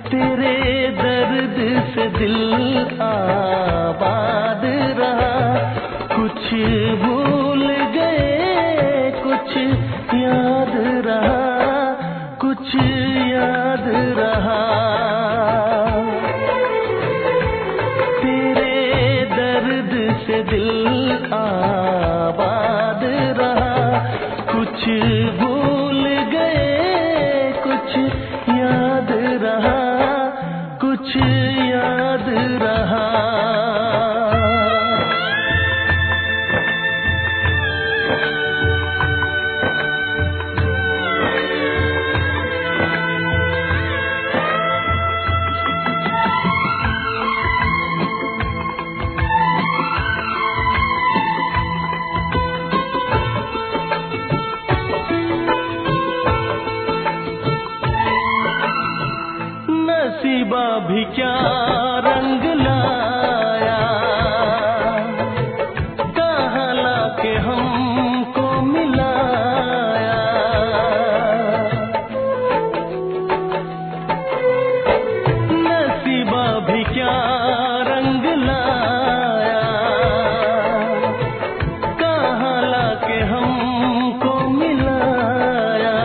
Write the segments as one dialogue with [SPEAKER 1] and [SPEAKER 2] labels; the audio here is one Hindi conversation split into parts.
[SPEAKER 1] तेरे दर्द से दिल आबाद रहा। कुछ भूल गए कुछ याद रहा, कुछ याद रहा। तेरे दर्द से दिल आबाद रहा। कुछ भूल गए कुछ याद रहा, कुछ याद रहा। नसीबा भी क्या रंग लाया, कहाँ लाके हमको मिलाया। नसीबा भी क्या रंग लाया, कहाँ लाके हमको मिलाया।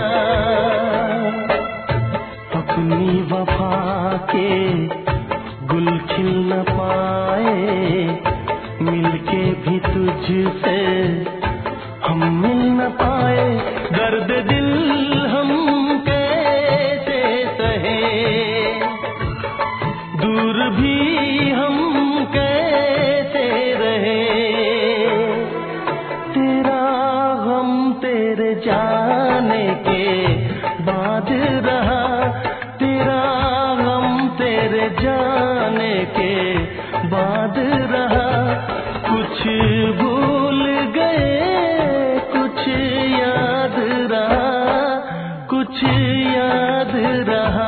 [SPEAKER 1] अपनी वफा के गुल खिल न पाए, मिलके भी तुझसे हम मिल न पाए। दर्द दिल हम कैसे सहे, दूर भी हम कैसे रहे। तेरा गम तेरे जाने के बाद रहा, तेरा गम तेरे जाने के बाद रहा। कुछ भूल गए कुछ याद रहा, कुछ याद रहा।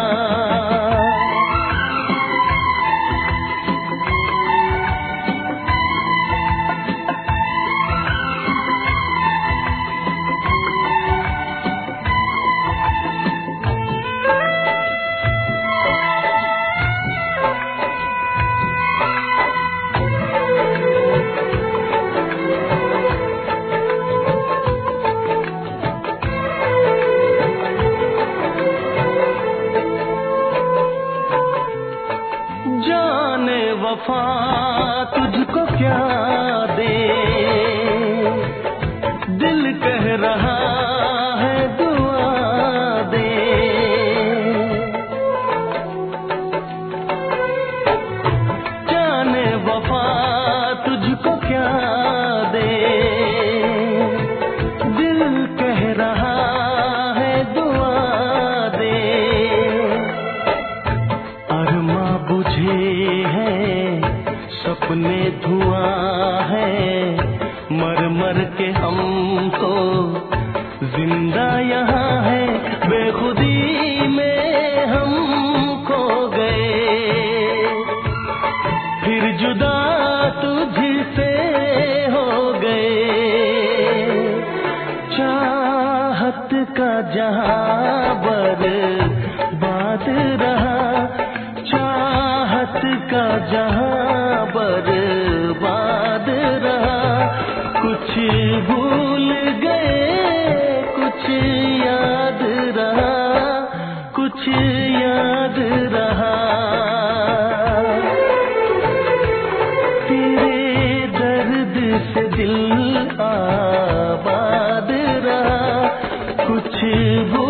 [SPEAKER 1] जाने वफा तुझको क्या दे, दिल कह रहा है दुआ दे। जाने वफा तुझको क्या दे, दिल कह रहा है दुआ दे। अरमा बुझे हैं सपने धुआं है, मर मर के हमको जिंदा यहाँ है। बेखुदी में हम खो गए, फिर जुदा तुझसे हो गए। चाहत का जहां बर्बाद रहा, चाहत का जहां बर्बाद रहा। कुछ भूल गए कुछ याद रहा, कुछ याद रहा। तेरे दर्द से दिल आबाद रहा। कुछ